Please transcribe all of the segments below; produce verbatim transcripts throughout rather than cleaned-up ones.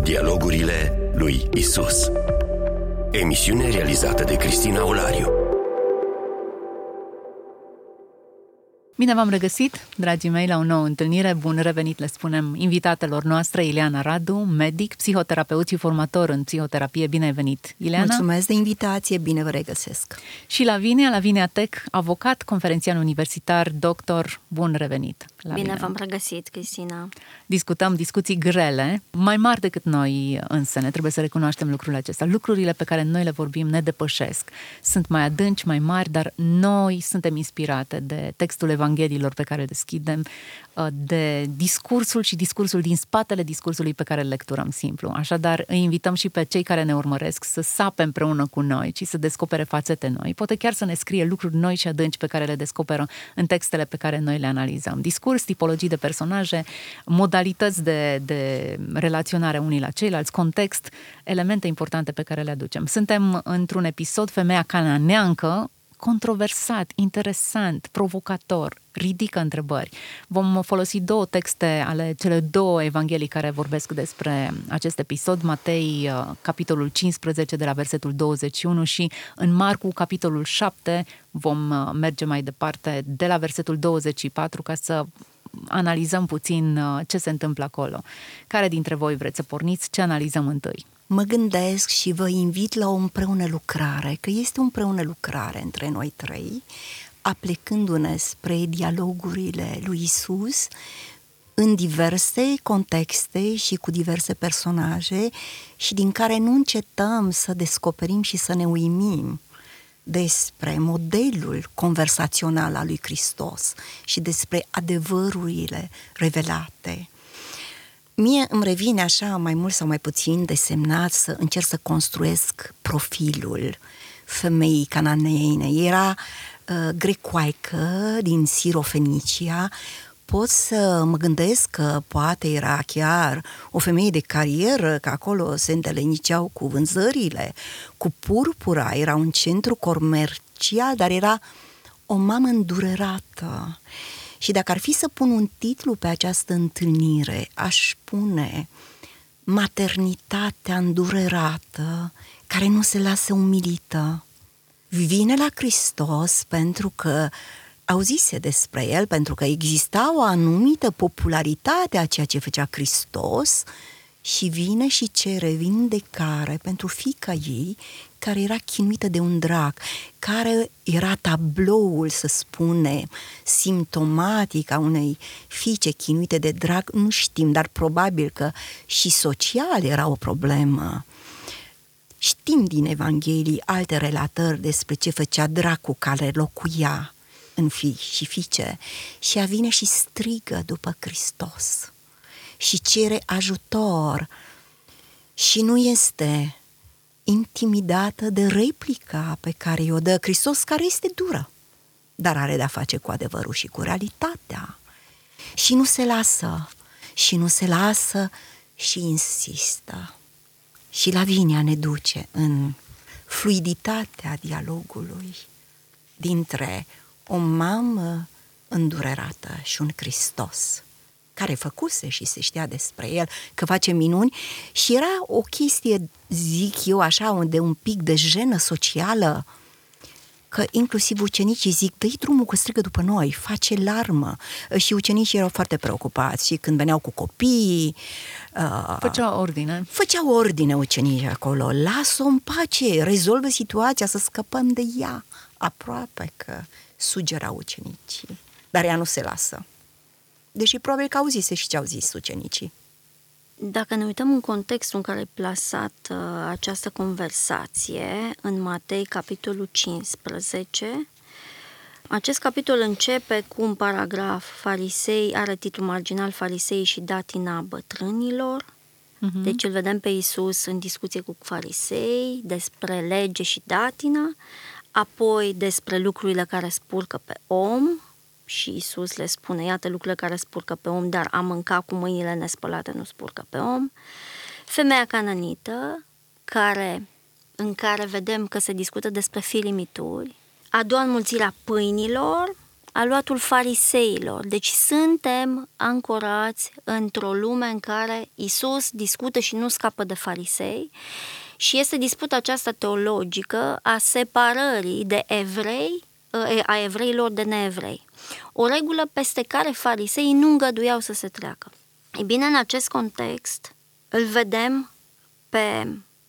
Dialogurile lui Isus. Emisiune realizată de Cristina Olariu. Bine v-am regăsit, dragii mei, la o nouă întâlnire. Bun revenit, le spunem invitatelor noastre, Ileana Radu, medic, psihoterapeut și formator în psihoterapie. Bine ai venit, Ileana! Mulțumesc de invitație, bine vă regăsesc! Și Lavinia, Lavinia Tech, avocat, conferențian universitar, doctor. Bun revenit! Lavinia. Bine v-am regăsit, Cristina! Discutăm discuții grele, mai mari decât noi însă, ne trebuie să recunoaștem lucrurile acestea. Lucrurile pe care noi le vorbim ne depășesc. Sunt mai adânci, mai mari, dar noi suntem inspirate de textul Evangheliilor pe care le deschidem, de discursul și discursul din spatele discursului pe care îl lecturăm simplu. Așadar, îi invităm și pe cei care ne urmăresc să sape împreună cu noi și să descopere fațete noi. Poate chiar să ne scrie lucruri noi și adânci pe care le descoperă în textele pe care noi le analizăm. Discurs, tipologii de personaje, modalități de, de relaționare unii la ceilalți, context, elemente importante pe care le aducem. Suntem într-un episod Femeia cananeancă, controversat, interesant, provocator, ridică întrebări. Vom folosi două texte ale cele două evanghelii care vorbesc despre acest episod, Matei, capitolul cincisprezece, de la versetul douăzeci și unu, și în Marcu, capitolul șapte, vom merge mai departe de la versetul douăzeci și patru ca să analizăm puțin ce se întâmplă acolo. Care dintre voi vreți să porniți? Ce analizăm întâi? Mă gândesc și vă invit la o împreună lucrare, că este o împreună lucrare între noi trei, aplecându-ne spre dialogurile lui Isus în diverse contexte și cu diverse personaje și din care nu încetăm să descoperim și să ne uimim despre modelul conversațional al lui Hristos și despre adevărurile revelate. Mie îmi revine așa mai mult sau mai puțin desemnat să încerc să construiesc profilul femeii cananeene. Era uh, grecoaică din Sirofenicia. Pot să mă gândesc că poate era chiar o femeie de carieră, că acolo se înteleniceau cu vânzările, cu purpura, era un centru comercial, dar era o mamă îndurerată. Și dacă ar fi să pun un titlu pe această întâlnire, aș pune maternitatea îndurerată, care nu se lasă umilită. Vine la Hristos pentru că auzise despre el, pentru că exista o anumită popularitate a ceea ce făcea Hristos și vine și cere vindecare pentru fiica ei, care era chinuită de un drac, care era tabloul, să spune, simptomatic a unei fiice chinuite de drac, nu știm, dar probabil că și social era o problemă. Știm din Evanghelii alte relatări despre ce făcea dracul care locuia în fii și fiice, și ea vine și strigă după Hristos și cere ajutor și nu este intimidată de replica pe care i-o dă Hristos, care este dură, dar are de-a face cu adevărul și cu realitatea. Și nu se lasă, și nu se lasă și insistă. Și Lavinia ne duce în fluiditatea dialogului dintre o mamă îndurerată și un Hristos care făcuse și se știa despre el că face minuni, și era o chestie, zic eu așa, de un pic de jenă socială, că inclusiv ucenicii zic, dă-i drumul că strigă după noi, face larmă, și ucenicii erau foarte preocupați și când veneau cu copiii uh, făceau ordine făceau ordine ucenicii acolo, lasă-o în pace, rezolvă situația, să scăpăm de ea. Aproape că sugerau ucenicii, dar ea nu se lasă. Deși probabil că auzise și ce au zis ucenicii. Dacă ne uităm în contextul în care e plasat uh, această conversație, în Matei, capitolul cincisprezece, acest capitol începe cu un paragraf, farisei, are titlul marginal, farisei și datina bătrânilor. Uh-huh. Deci îl vedem pe Iisus în discuție cu farisei despre lege și datina, apoi despre lucrurile care spurcă pe om, și Iisus le spune, iată lucrurile care spurcă pe om, dar a mânca cu mâinile nespălate nu spurcă pe om. Femeia cananită, care, în care vedem că se discută despre firimituri, a doua înmulțire a pâinilor, aluatul fariseilor. Deci suntem ancorați într-o lume în care Iisus discută și nu scapă de farisei și este disputa aceasta teologică a separării de evrei, a evreilor de neevrei. O regulă peste care fariseii nu îngăduiau să se treacă. Ei bine, în acest context îl vedem pe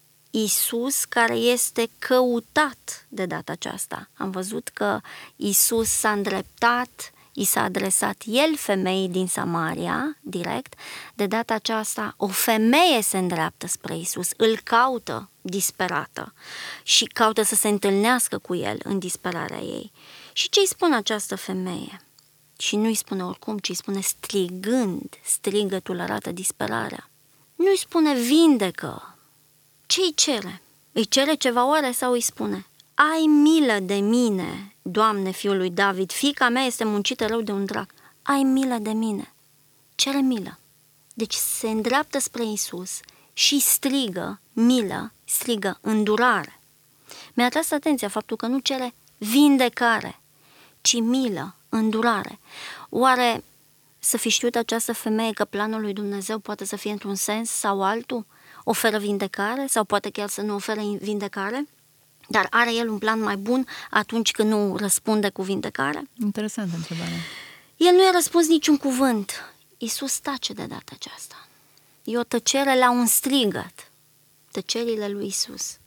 Iisus care este căutat de data aceasta. Am văzut că Iisus s-a îndreptat, i s-a adresat el femeii din Samaria, direct. De data aceasta, o femeie se îndreaptă spre Iisus, îl caută disperată și caută să se întâlnească cu el în disperarea ei. Și ce îi spune această femeie? Și nu îi spune oricum, ci îi spune strigând, strigătul arată disperarea. Nu îi spune vindecă. Ce îi cere? Îi cere ceva oare sau îi spune: ai milă de mine, Doamne, fiul lui David, fiica mea este muncită rău de un drac. Ai milă de mine. Cere milă. Deci se îndreaptă spre Iisus și strigă milă, strigă îndurare. Mi-a atras atenția faptul că nu cere vindecare, ci milă, îndurare. Oare să fi știut această femeie că planul lui Dumnezeu poate să fie într-un sens sau altul? Oferă vindecare sau poate chiar să nu ofere vindecare? Dar are el un plan mai bun atunci când nu răspunde cu vindecare? Interesantă întrebare. El nu i-a răspuns niciun cuvânt. Iisus tace de data aceasta. E o tăcere la un strigăt. Tăcerile lui Iisus.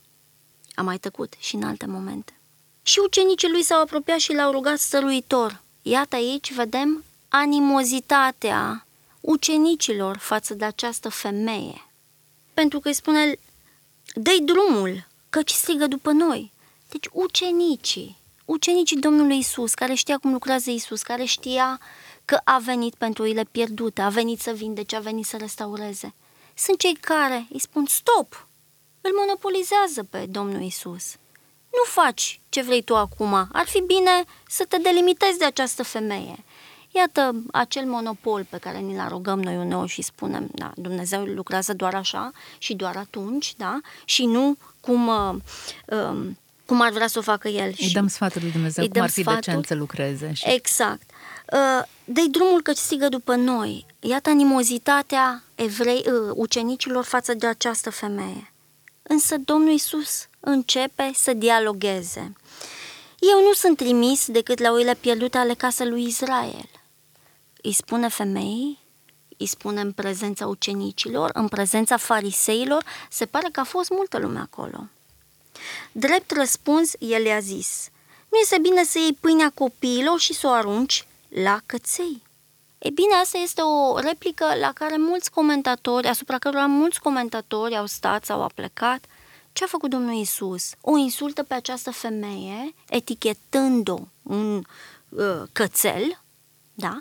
A mai tăcut și în alte momente. Și ucenicii lui s-au apropiat și l-au rugat stăruitor. Iată aici vedem animozitatea ucenicilor față de această femeie. Pentru că îi spune: dă-i drumul, căci strigă după noi. Deci ucenicii, ucenicii Domnului Iisus, care știa cum lucrează Iisus, care știa că a venit pentru oile pierdute, a venit să vindece, a venit să restaureze, sunt cei care îi spun: stop, îl monopolizează pe Domnul Iisus. Nu faci ce vrei tu acum, ar fi bine să te delimitezi de această femeie. Iată acel monopol pe care ni-l arogăm noi uneori și spunem: da, Dumnezeu lucrează doar așa și doar atunci, da? Și nu cum, uh, uh, cum ar vrea să o facă El. Îi dăm sfatul lui Dumnezeu, cum ar fi decent să lucreze. Și... Exact. Uh, dă-i drumul că strigă după noi. Iată animozitatea evrei, uh, ucenicilor față de această femeie. Însă Domnul Iisus începe să dialogueze. Eu nu sunt trimis decât la oile pierdute ale casei lui Israel. Îi spune femeii, îi spune în prezența ucenicilor, în prezența fariseilor, se pare că a fost multă lume acolo. Drept răspuns, el i-a zis: nu este bine să iei pâinea copiilor și să o arunci la căței. E bine, asta este o replică la care mulți comentatori, asupra cărora mulți comentatori au stat sau au plecat. Ce a făcut Domnul Iisus? O insultă pe această femeie, etichetând-o un uh, cățel, da?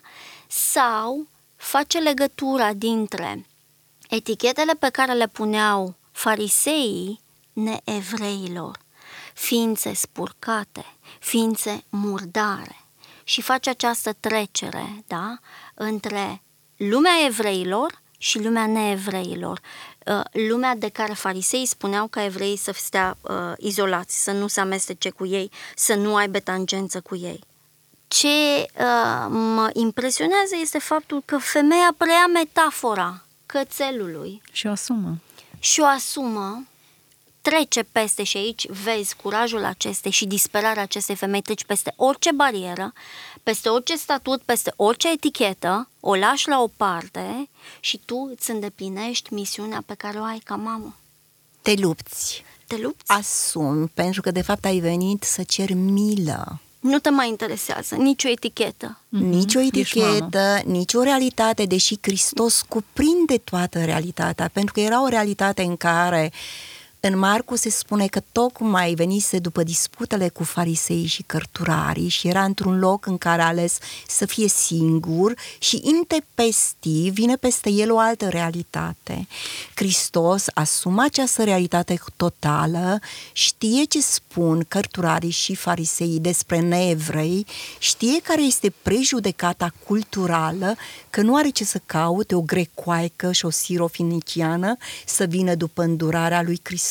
Sau face legătura dintre etichetele pe care le puneau fariseii neevreilor, ființe spurcate, ființe murdare, și face această trecere, da? Între lumea evreilor și lumea neevreilor, lumea de care fariseii spuneau că evreii să stea uh, izolați, să nu se amestece cu ei, să nu aibă tangență cu ei. Ce uh, mă impresionează este faptul că femeia preia metafora cățelului și o asumă. Și o asumă, trece peste, și aici vezi curajul acestei și disperarea acestei femei, treci peste orice barieră, peste orice statut, peste orice etichetă, o lași la o parte și tu îți îndeplinești misiunea pe care o ai ca mamă. Te lupți. Te lupți? Asumi, pentru că de fapt ai venit să ceri milă. Nu te mai interesează nicio etichetă. Nici o etichetă, nici o realitate, deși Hristos cuprinde toată realitatea, pentru că era o realitate în care în Marcu se spune că tocmai venise după disputele cu farisei și cărturarii și era într-un loc în care a ales să fie singur și intempestiv vine peste el o altă realitate. Hristos asumă această realitate totală, știe ce spun cărturarii și fariseii despre neevrei, știe care este prejudecata culturală, că nu are ce să caute o grecoaică și o sirofiniciană să vină după îndurarea lui Hristos.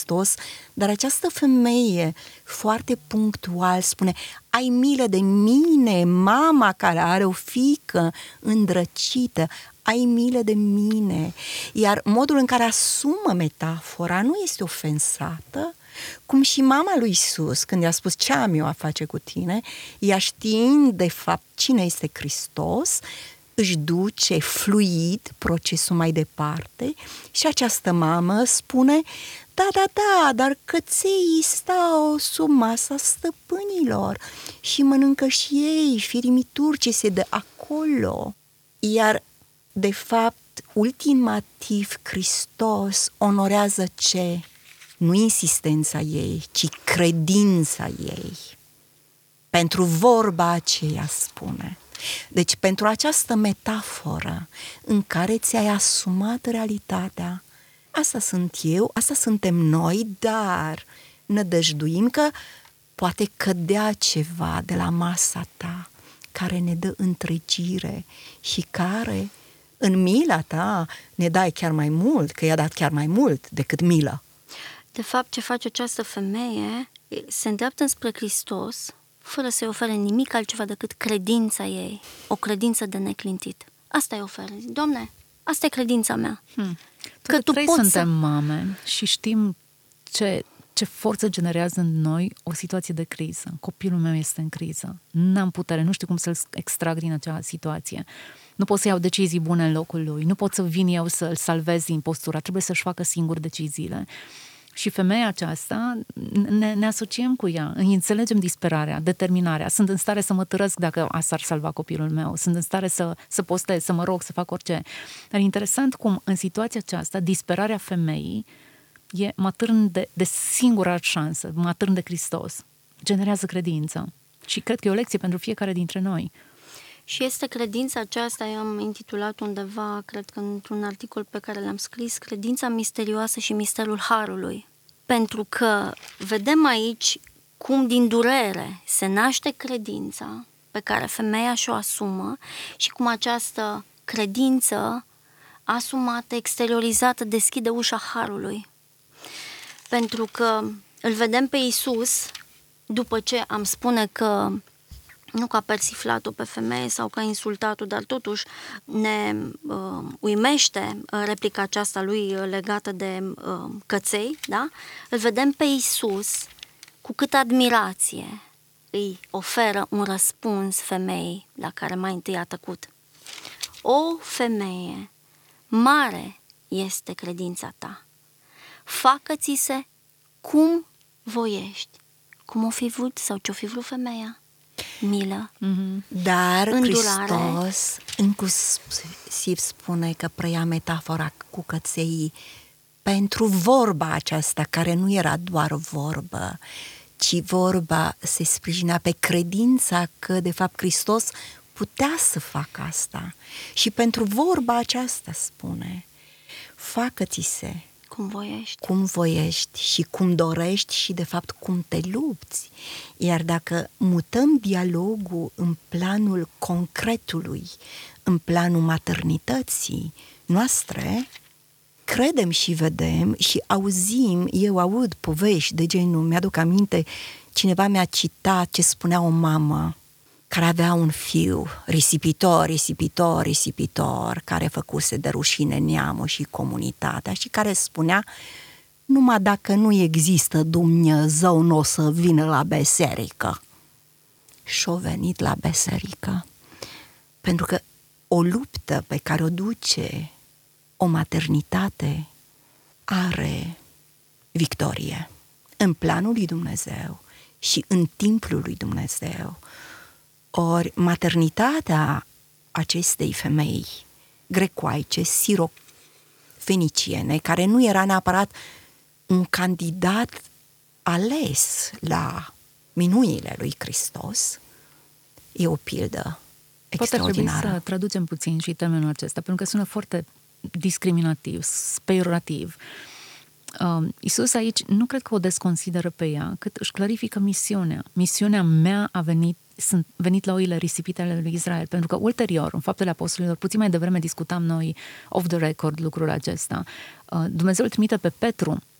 Hristos, dar această femeie foarte punctual spune: ai milă de mine, mama care are o fiică îndrăcită, ai milă de mine. Iar modul în care asumă metafora nu este ofensată, cum și mama lui Iisus, când i-a spus ce am eu a face cu tine, ea știind de fapt cine este Hristos, își duce fluid procesul mai departe și această mamă spune: da, da, da, dar căței stau sub masa stăpânilor și mănâncă și ei firimituri ce se dă acolo. Iar de fapt, ultimativ, Hristos onorează ce? Nu insistența ei, ci credința ei. Pentru vorba aceea spune. Deci pentru această metaforă în care ți-ai asumat realitatea, asta sunt eu, asta suntem noi, dar nădăjduim că poate cădea ceva de la masa ta care ne dă întregire și care în mila ta ne dai chiar mai mult, că i-a dat chiar mai mult decât milă. De fapt, ce face această femeie se îndreaptă spre Hristos fără să-i ofere nimic altceva decât credința ei, o credință de neclintit. Asta îi oferă. Doamne, asta e credința mea. Hmm. Că tu poți suntem să... mame și știm ce, ce forță generează în noi o situație de criză. Copilul meu este în criză. N-am putere, nu știu cum să-l extrag din acea situație. Nu pot să iau decizii bune în locul lui, nu pot să vin eu să-l salvez din postura, trebuie să-și facă singur deciziile. Și femeia aceasta, ne, ne asociem cu ea, îi înțelegem disperarea, determinarea, sunt în stare să mă târăsc dacă asta ar salva copilul meu, sunt în stare să, să postez, să mă rog, să fac orice. Dar e interesant cum în situația aceasta, disperarea femeii e mă atârn de, de singura șansă, mă atârn de Hristos, generează credință. Și cred că e o lecție pentru fiecare dintre noi. Și este credința aceasta, eu am intitulat undeva, cred că într-un articol pe care l-am scris, credința misterioasă și misterul harului. Pentru că vedem aici cum din durere se naște credința pe care femeia și-o asumă și cum această credință asumată, exteriorizată, deschide ușa harului. Pentru că îl vedem pe Iisus, după ce am spune că nu că a persiflat-o pe femeie sau că a insultat-o, dar totuși ne uh, uimește replica aceasta lui legată de uh, căței, da? Îl vedem pe Iisus cu câtă admirație îi oferă un răspuns femeii la care mai întâi a tăcut. O femeie, mare este credința ta. Facă-ți-se cum voiești, cum o fi vrut sau ce-o fi vrut femeia. Milă, mm-hmm. Dar îndurare. Hristos inclusiv spune că preia metafora cu căței pentru vorba aceasta, care nu era doar vorbă, ci vorba se sprijinea pe credința că de fapt Hristos putea să facă asta. Și pentru vorba aceasta spune: facă-ți-se cum voiești. Cum voiești și cum dorești și de fapt cum te lupți. Iar dacă mutăm dialogul în planul concretului, în planul maternității noastre, credem și vedem și auzim, eu aud povești de genul, mi-aduc aminte, cineva mi-a citat ce spunea o mamă care avea un fiu risipitor, risipitor, risipitor, care făcuse de rușine neamul și comunitatea și care spunea: numai dacă nu există Dumnezeu, nu o să vină la biserică. Și-o venit la biserică. Pentru că o luptă pe care o duce o maternitate are victorie în planul lui Dumnezeu și în timpul lui Dumnezeu. Ori maternitatea acestei femei grecoaice, siro-feniciene, care nu era neapărat un candidat ales la minuile lui Hristos, e o pildă extraordinară. Poate trebui să traducem puțin și termenul acesta, pentru că sună foarte discriminativ, peiorativ. Uh, Iisus aici nu cred că o desconsideră pe ea, cât își clarifică misiunea. Misiunea mea a venit, sunt venit la oile risipite ale lui Israel, pentru că ulterior, în Faptele Apostolilor, puțin mai devreme discutam noi off the record lucrul acesta. Uh, Dumnezeu îl trimite pe Petru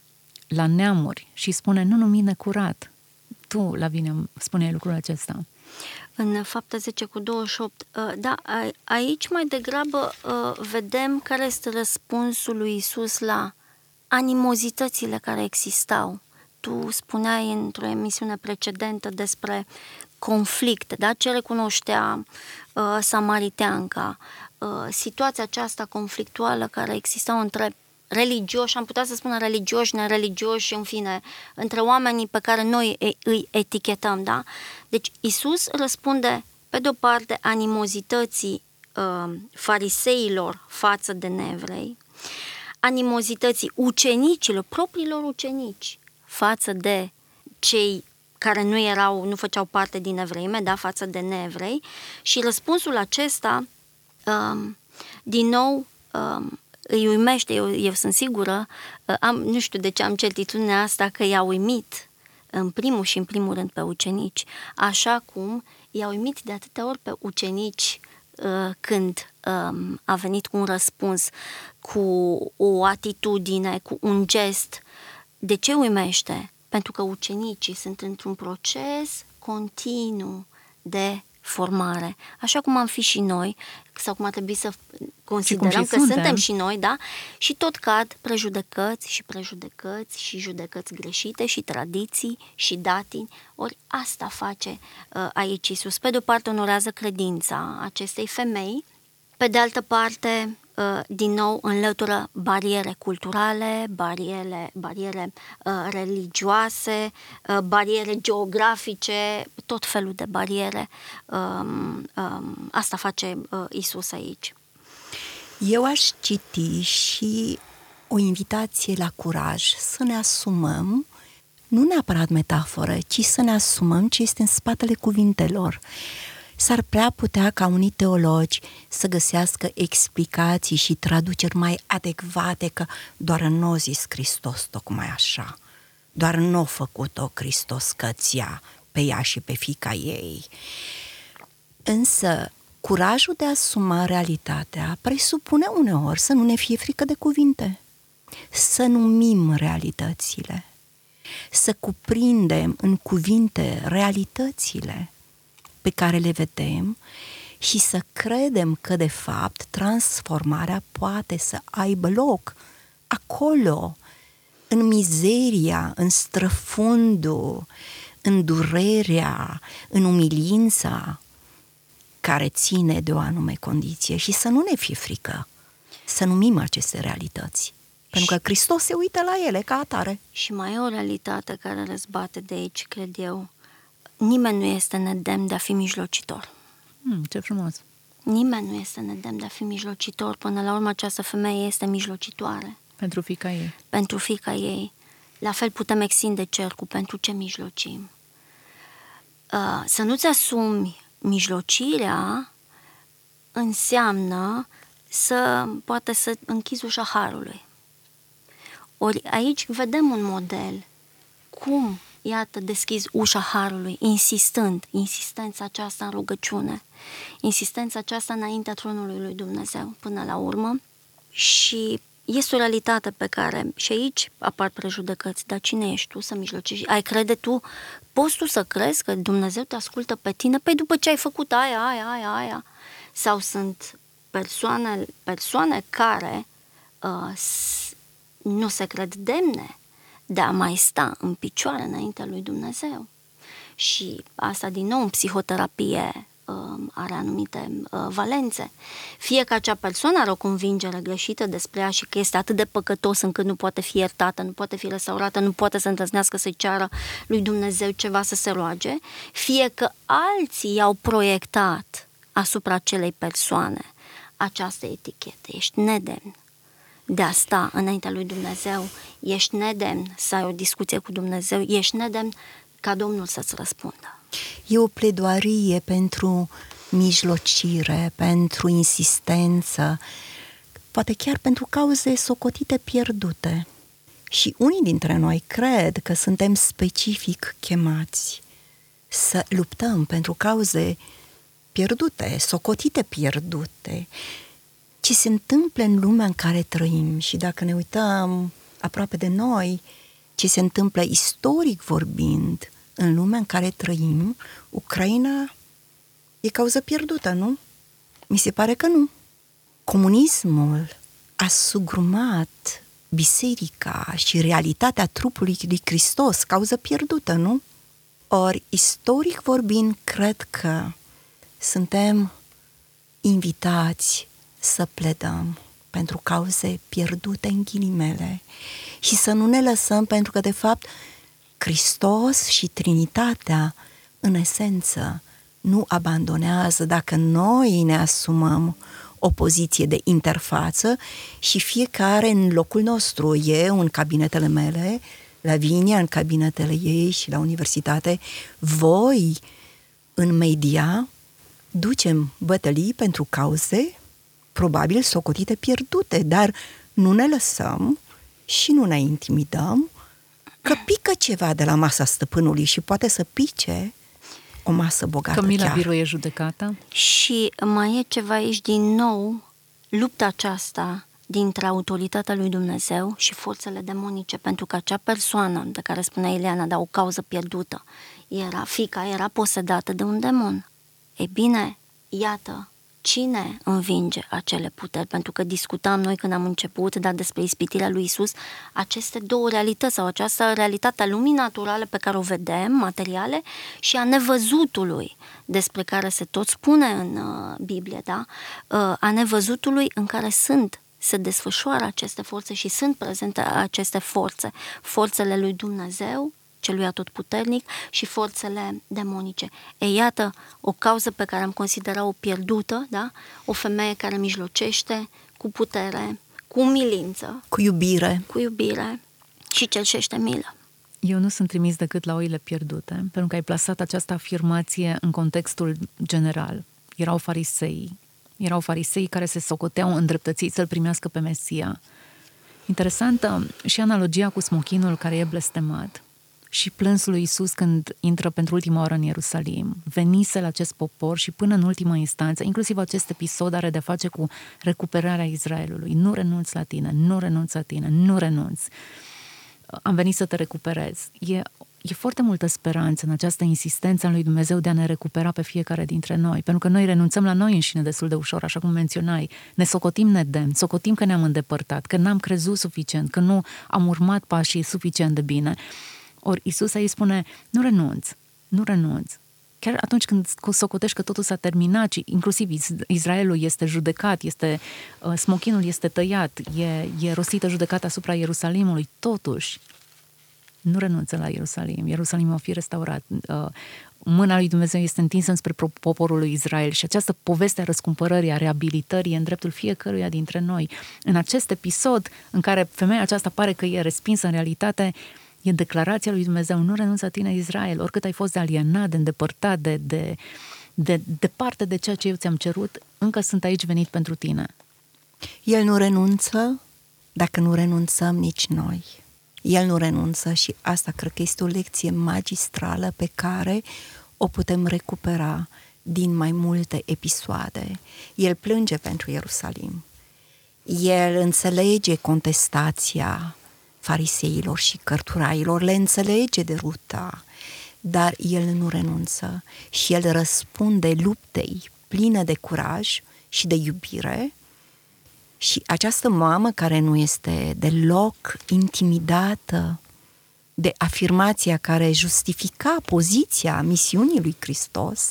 la neamuri și spune, nu numi necurat. Tu, Lavinia, spune lucrul acesta. În Fapte zece cu douăzeci și opt, da, aici mai degrabă vedem care este răspunsul lui Iisus la animozitățile care existau. Tu spuneai într-o emisiune precedentă despre conflicte, da? Ce recunoștea uh, samariteanca, uh, situația aceasta conflictuală care existau între religioși, am putea să spunem religioși, nereligioși, în fine, între oamenii pe care noi îi etichetăm, da? Deci Iisus răspunde, pe de-o parte, animozității uh, fariseilor față de neevrei, animozității ucenicilor, propriilor ucenici, față de cei care nu erau, nu făceau parte din evreime, da, față de neevrei, și răspunsul acesta, um, din nou, um, îi uimește, eu, eu sunt sigură, am, nu știu de ce am certitudinea asta, că i-a uimit în primul și în primul rând pe ucenici, așa cum i-a uimit de atâtea ori pe ucenici uh, când um, a venit cu un răspuns, cu o atitudine, cu un gest. De ce uimește? Pentru că ucenicii sunt într-un proces continuu de formare, așa cum am fi și noi, sau cum ar trebui să considerăm că suntem. suntem și noi, da? Și tot cad prejudecăți și prejudecăți și judecăți greșite și tradiții și datini. Ori asta face uh, aici Iisus. Pe de o parte onorează credința acestei femei, pe de altă parte din nou înlătură bariere culturale, bariere, bariere uh, religioase, uh, bariere geografice, tot felul de bariere. Um, um, asta face uh, Iisus aici. Eu aș citi și o invitație la curaj, să ne asumăm, nu neapărat metaforă, ci să ne asumăm ce este în spatele cuvintelor. S-ar prea putea ca unii teologi să găsească explicații și traduceri mai adecvate, că doar nu a zis Hristos tocmai așa, doar nu a făcut-o Hristos că-ți-a pe ea și pe fiica ei. Însă curajul de a asuma realitatea presupune uneori să nu ne fie frică de cuvinte, să numim realitățile, să cuprindem în cuvinte realitățile pe care le vedem și să credem că, de fapt, transformarea poate să aibă loc acolo, în mizeria, în străfundul, în durerea, în umilința care ține de o anume condiție, și să nu ne fie frică să numim aceste realități. Pentru că Hristos se uită la ele ca atare. Și mai e o realitate care răzbate de aici, cred eu. Nimeni nu este nedemn de a fi mijlocitor. Hmm, ce frumos! Nimeni nu este nedemn de a fi mijlocitor. Până la urmă, această femeie este mijlocitoare. Pentru fiica ei. Pentru fiica ei. La fel putem extinde cercul. Pentru ce mijlocim? Uh, să nu-ți asumi mijlocirea înseamnă să poate să închizi ușa harului. Ori aici vedem un model cum, iată, deschizi ușa harului, insistând, insistența aceasta în rugăciune, insistența aceasta înaintea tronului lui Dumnezeu până la urmă. Și este o realitate pe care și aici apar prejudecăți. Dar cine ești tu să mijlocești? Ai crede tu? Poți tu să crezi că Dumnezeu te ascultă pe tine? Păi după ce ai făcut aia, aia, aia, aia. Sau sunt persoane, persoane care uh, nu se cred demne de a mai sta în picioare înaintea lui Dumnezeu. Și asta, din nou, în psihoterapie are anumite valențe. Fie că acea persoană are o convingere greșită despre ea și că este atât de păcătos încât nu poate fi iertată, nu poate fi restaurată, nu poate să îndrăznească să-i ceară lui Dumnezeu ceva să se roage, fie că alții i-au proiectat asupra acelei persoane această etichetă. Ești nedemn de a sta înaintea lui Dumnezeu, ești nedemn să ai o discuție cu Dumnezeu, ești nedemn ca Domnul să-ți răspundă. E o pledoarie pentru mijlocire, pentru insistență, poate chiar pentru cauze socotite pierdute. Și unii dintre noi cred că suntem specific chemați să luptăm pentru cauze pierdute, socotite pierdute, ce se întâmplă în lumea în care trăim. Și dacă ne uităm aproape de noi, ce se întâmplă istoric vorbind în lumea în care trăim, Ucraina e cauză pierdută, nu? Mi se pare că nu. Comunismul a sugrumat biserica și realitatea trupului lui Hristos, cauză pierdută, nu? Ori, istoric vorbind, cred că suntem invitați să pledăm pentru cauze pierdute în ghilimele și să nu ne lăsăm, pentru că, de fapt, Hristos și Trinitatea, în esență, nu abandonează dacă noi ne asumăm o poziție de interfață și fiecare în locul nostru. Eu în cabinetele mele, Lavinia în cabinetele ei și la universitate, voi în media ducem bătălii pentru cauze probabil socotite pierdute, dar nu ne lăsăm și nu ne intimidăm că pică ceva de la masa stăpânului și poate să pice o masă bogată. Cămila chiar. biruie judecata. Și mai e ceva aici din nou, lupta aceasta dintre autoritatea lui Dumnezeu și forțele demonice, pentru că acea persoană de care spunea Ileana, da, o cauză pierdută, era fiica, era posedată de un demon. E bine, iată, cine învinge acele puteri? Pentru că discutam noi când am început, dar despre ispitirea lui Isus, aceste două realități sau această realitate a lumii naturale pe care o vedem, materiale, și a nevăzutului, despre care se tot spune în uh, Biblie, da? Uh, a nevăzutului în care sunt, se desfășoară aceste forțe și sunt prezente aceste forțe, forțele lui Dumnezeu, celui atotputernic, și forțele demonice. E, iată o cauză pe care am considerat-o pierdută, da? O femeie care mijlocește cu putere, cu umilință, Cu iubire. cu iubire și cerșește milă. Eu nu sunt trimis decât la oile pierdute, pentru că ai plasat această afirmație în contextul general. Erau farisei, erau farisei care se socoteau îndreptățiți să-L primească pe Mesia. Interesantă și analogia cu smochinul care e blestemat. Și plânsul lui Iisus când intră pentru ultima oară în Ierusalim, venise la acest popor și până în ultima instanță, inclusiv acest episod are de-a face cu recuperarea Israelului. Nu renunți la tine, nu renunți la tine, nu renunți. Am venit să te recuperez. E, e foarte multă speranță în această insistență a lui Dumnezeu de a ne recupera pe fiecare dintre noi, pentru că noi renunțăm la noi înșine destul de ușor, așa cum menționai. Ne socotim nedemn, socotim că ne-am îndepărtat, că n-am crezut suficient, că nu am urmat pașii suficient de bine. Ori Iisus aici spune, nu renunți, nu renunți. Chiar atunci când socotești că totul s-a terminat și inclusiv Israelul este judecat, este, uh, smochinul este tăiat, e, e rostită judecata asupra Ierusalimului, totuși nu renunță la Ierusalim. Ierusalim va fi restaurat. Uh, mâna lui Dumnezeu este întinsă înspre poporul lui Israel și această poveste a răscumpărării, a reabilitării e în dreptul fiecăruia dintre noi. În acest episod în care femeia aceasta pare că e respinsă, în realitate e declarația lui Dumnezeu, nu renunță la tine, Israel, oricât ai fost de alienat, de îndepărtat, de, de, de departe de ceea ce eu ți-am cerut, încă sunt aici venit pentru tine. El nu renunță dacă nu renunțăm nici noi. El nu renunță și asta cred că este o lecție magistrală pe care o putem recupera din mai multe episoade. El plânge pentru Ierusalim. El înțelege contestația fariseilor și cărturailor, le înțelege de ruta, dar el nu renunță și el răspunde luptei plină de curaj și de iubire. Și această mamă care nu este deloc intimidată de afirmația care justifica poziția misiunii lui Hristos,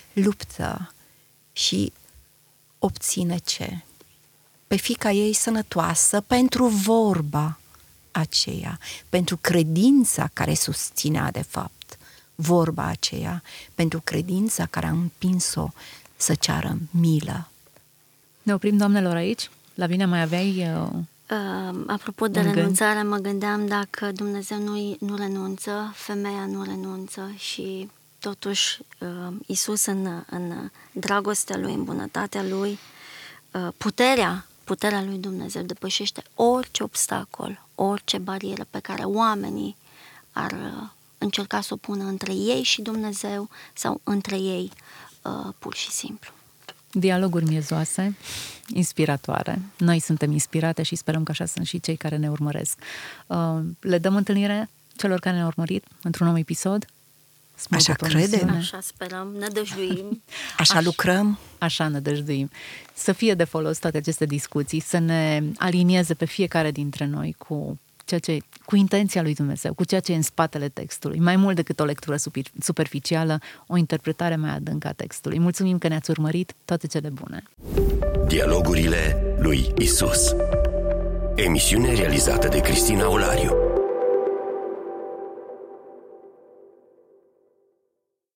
luptă și obține ce? Pe fiica ei sănătoasă pentru vorba aceea, pentru credința care susținea de fapt vorba aceea, pentru credința care a împins-o să ceară milă. Ne oprim, doamnelor, aici? Lavinia, mai aveai... Uh, uh, apropo de renunțare, mă gândeam dacă Dumnezeu nu, nu renunță, femeia nu renunță și totuși uh, Iisus în, în dragostea Lui, în bunătatea Lui, uh, puterea Puterea lui Dumnezeu depășește orice obstacol, orice barieră pe care oamenii ar încerca să o pună între ei și Dumnezeu sau între ei uh, pur și simplu. Dialoguri miezoase, inspiratoare. Noi suntem inspirate și sperăm că așa sunt și cei care ne urmăresc. Le dăm întâlnire celor care ne-au urmărit într-un nou episod? Așa credem. Așa sperăm, nădăjduim. Așa, așa lucrăm. Așa nădăjduim. Să fie de folos toate aceste discuții, să ne alinieze pe fiecare dintre noi cu ceea ce, cu intenția lui Dumnezeu, cu ceea ce e în spatele textului, mai mult decât o lectură superficială, o interpretare mai adâncă a textului. Mulțumim că ne-ați urmărit, toate cele bune! Dialogurile lui Isus. Emisiune realizată de Cristina Olariu.